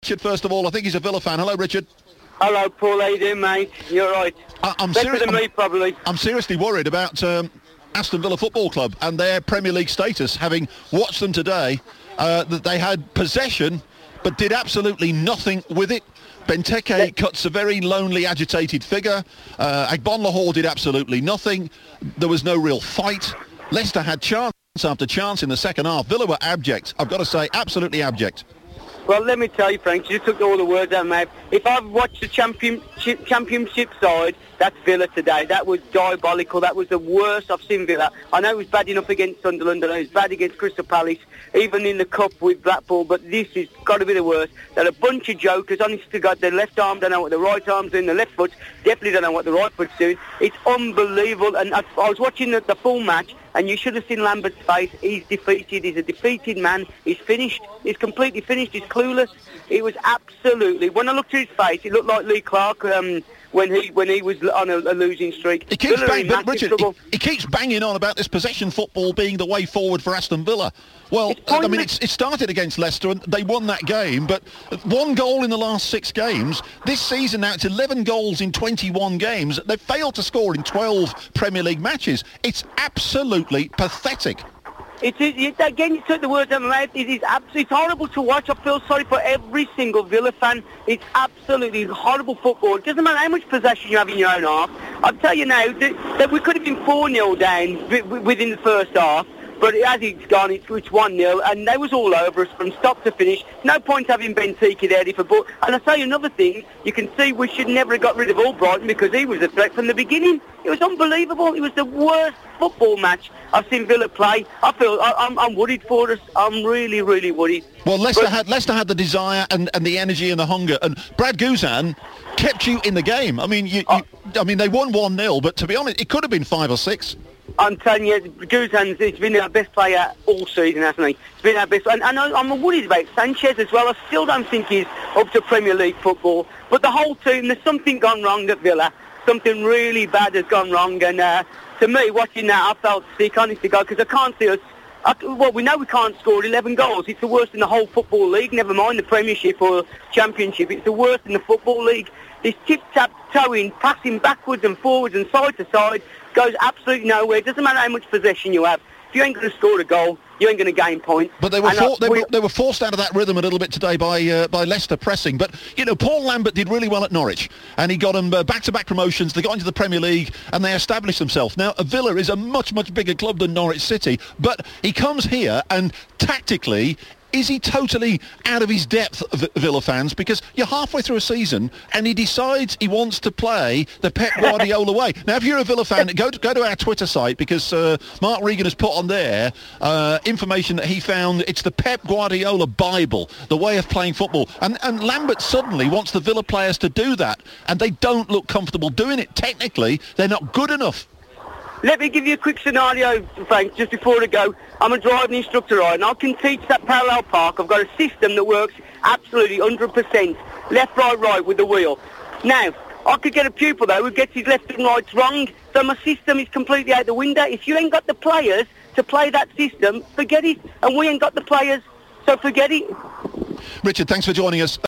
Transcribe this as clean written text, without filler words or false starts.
Richard, first of all, I think he's a Villa fan. Hello, Richard. Hello, Paul. How you doing, mate? You're right. Better than me, probably. I'm seriously worried about Aston Villa Football Club and their Premier League status, having watched them today, that they had possession but did absolutely nothing with it. Benteke cuts a very lonely, agitated figure. Agbonlahor did absolutely nothing. There was no real fight. Leicester had chance after chance in the second half. Villa were abject. I've got to say, absolutely abject. Well, let me tell you, Frank, you took all the words out of my mouth. If I've watched the championship side, that's Villa today. That was diabolical. That was the worst I've seen Villa. I know it was bad enough against Sunderland. I know it was bad against Crystal Palace, even in the Cup with Blackpool, but this has got to be the worst. They're a bunch of jokers. Honest to God, their left arm don't know what the right arm's doing. The left foot definitely don't know what the right foot's doing. It's unbelievable. And I was watching the full match, and you should have seen Lambert's face. He's defeated. He's a defeated man. He's finished. He's completely finished. He's clueless. It was absolutely... When I looked at his face, it looked like Lee Clark when he was on a losing streak. He keeps Richard, he keeps banging on about this possession football being the way forward for Aston Villa. Well, I mean, it started against Leicester and they won that game, but one goal in the last 6 games. This season now it's 11 goals in 21 games. They've failed to score in 12 Premier League matches. It's absolutely pathetic. It is, again, you took the words out of my mouth. It's horrible to watch. I feel sorry for every single Villa fan. It's absolutely horrible football. It doesn't matter how much possession you have in your own half. I'll tell you now that we could have been 4-0 down within the first half. But as it's gone, it's 1-0, and they was all over us from stop to finish. No point having Benteke there for ball. And I'll tell you another thing, you can see we should never have got rid of Albrighton because he was a threat from the beginning. It was unbelievable. It was the worst football match I've seen Villa play. I'm worried for us. I'm really, really worried. Well, Leicester had the desire and the energy and the hunger, and Brad Guzan kept you in the game. I mean, I mean, they won 1-0, but to be honest, it could have been 5 or 6. I'm telling you, Guzan's been our best player all season, hasn't he? He's been our best. And I'm worried about Sanchez as well. I still don't think he's up to Premier League football. But the whole team, there's something gone wrong at Villa. Something really bad has gone wrong. And to me, watching that, I felt sick, honest to God, because I can't see us. Well, we know we can't score 11 goals. It's the worst in the whole Football League, never mind the Premiership or Championship. It's the worst in the Football League. This tip-tap-toeing, passing backwards and forwards and side to side, goes absolutely nowhere. It doesn't matter how much possession you have. If you ain't going to score a goal, you ain't going to gain points. But they were forced out of that rhythm a little bit today by Leicester pressing. But, you know, Paul Lambert did really well at Norwich, and he got them back-to-back promotions. They got into the Premier League, and they established themselves. Now, Villa is a much, much bigger club than Norwich City, but he comes here, and tactically... Is he totally out of his depth, Villa fans? Because you're halfway through a season and he decides he wants to play the Pep Guardiola way. Now, if you're a Villa fan, go to our Twitter site because Mark Regan has put on there information that he found. It's the Pep Guardiola Bible, the way of playing football. And Lambert suddenly wants the Villa players to do that, and they don't look comfortable doing it. Technically, they're not good enough. Let me give you a quick scenario, Frank, just before I go. I'm a driving instructor, right, and I can teach that parallel park. I've got a system that works absolutely 100%, left, right with the wheel. Now, I could get a pupil, though, who gets his left and rights wrong, so my system is completely out the window. If you ain't got the players to play that system, forget it. And we ain't got the players, so forget it. Richard, thanks for joining us.